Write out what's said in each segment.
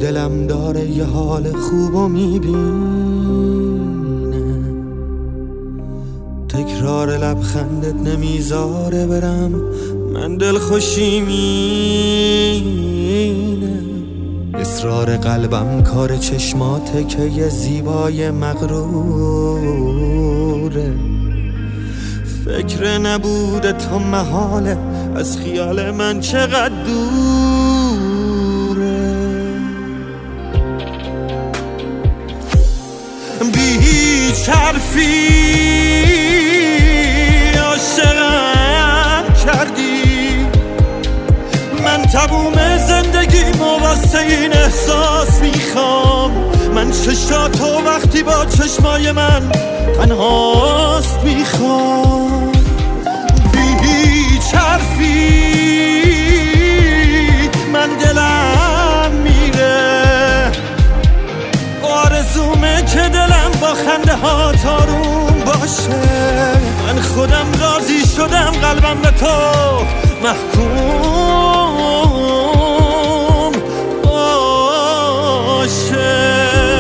دلم داره یه حال خوبو میبینه، تکرار لبخندت نمیذاره برم، من دلخوشی مینه. اصرار قلبم کار چشماته که یه زیبای مغروره، فکر نبوده تو محاله، از خیال من چقدر دوره. بیهیچ حرفی عاشقم کردی، من تموم زندگیمو واسه این احساس میخوام، من چشاتو وقتی با چشمای من تنهاست میخوام. بیهیچ حرفی من دلم میره، آرزومه که دلم با خنده ها تاروم باشه، من خودم راضی شدم قلبم به تو محکوم باشه.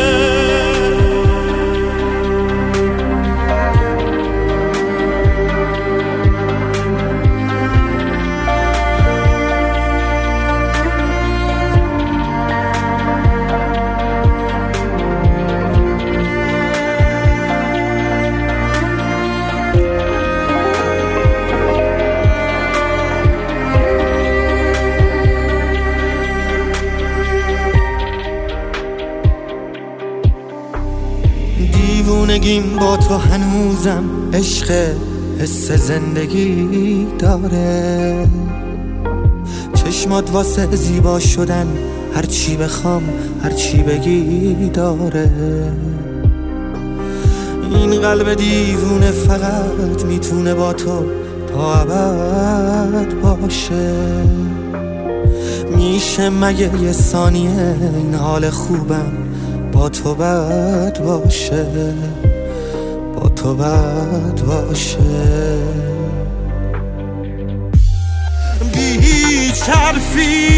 دیوونگیم با تو هنوزم عشق حس زندگی داره، چشمات واسه زیبا شدن هر چی بخوام هر چی بگی داره. این قلب دیوونه فقط میتونه با تو تا ابد باشه، میشه مگه یه ثانیه این حال خوبم با تو بد باشه، با تو بد باشه. بیهیچ حرفی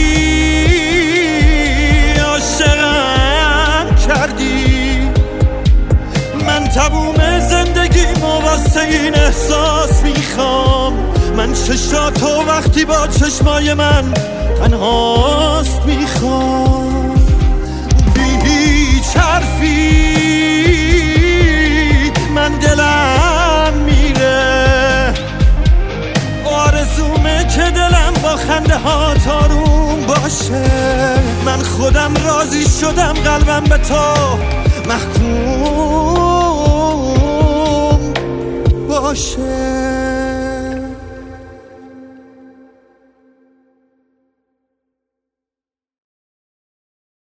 عاشقم کردی، من تموم زندگیمو واسه این احساس میخوام، من چشاتو وقتی با چشمای من تنهاست میخوام. بیهیچ حرفی من دلم میره، آرزومه که دلم با خنده ها تاروم باشه، من خودم راضی شدم قلبم به تو محکوم باشه.